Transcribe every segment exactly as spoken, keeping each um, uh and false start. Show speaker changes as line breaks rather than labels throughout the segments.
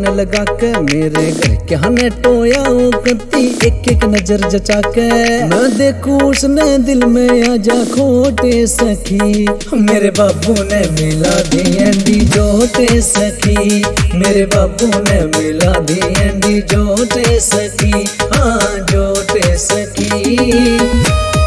मन लगा के मेरे घर क्या ने टोया ओ कत्ती एक एक नजर जचा के मैं देखूं उसने दिल में आजा खोटे सखी। मेरे बाबू ने मिला दी एंडी जोटे सखी, मेरे बाबू ने मिला दी एंडी जोटे सखी, हाँ जोटे सखी।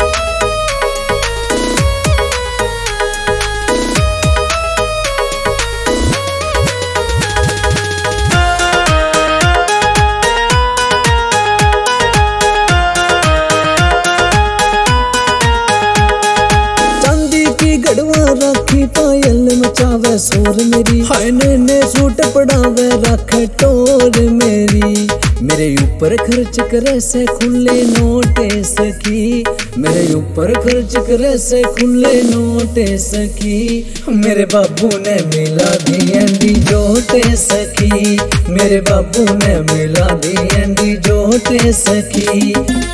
राखी पायल मचावे शोर मेरी, हाय ने सूट पड़ावे रखे टोर मेरी। मेरे ऊपर खर्च करे से खुले नोटे सखी, मेरे ऊपर खर्च करे से खुले नोटे सखी। मेरे बाबू ने मिला दी एंडी जोटे सखी, मेरे बाबू ने मिला दी एंडी जोटे सखी।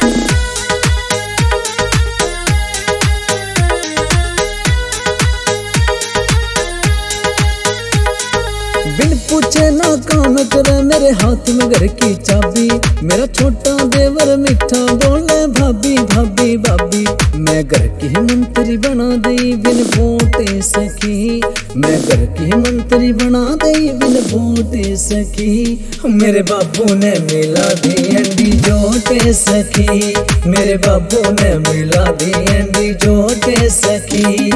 बिन पूछे ना काम करे मेरे हाथ में घर की चाबी, मेरा छोटा देवर मीठा बोले भाभी भाभी भाभी। मैं घर की मंत्री बना दी बिन वोटे सखी, मैं घर की मंत्री बना दी बिन वोटे सखी। मेरे बाबू ने मिला दी एंडी जोटे सखी, मेरे बाबू ने मिला दी एंडी जोटे सखी।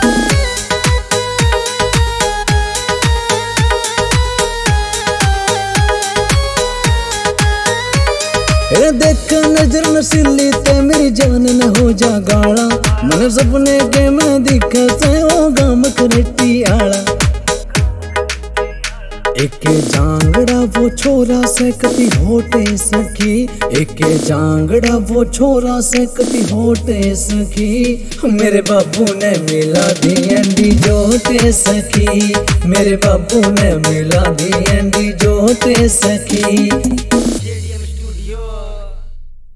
देख नजर नसीली ते मेरी जान न हो जा गाला, मन सपने के मैं दिखे से ओ गाम करेटी आला। एक जांगड़ा वो छोरा से कति होटे सखी, एक जांगड़ा वो छोरा से कति होटे सखी। मेरे बाबू ने मिला दी एंडी जोटे सखी, मेरे बाबू ने मिला दी एंडी जोटे सखी।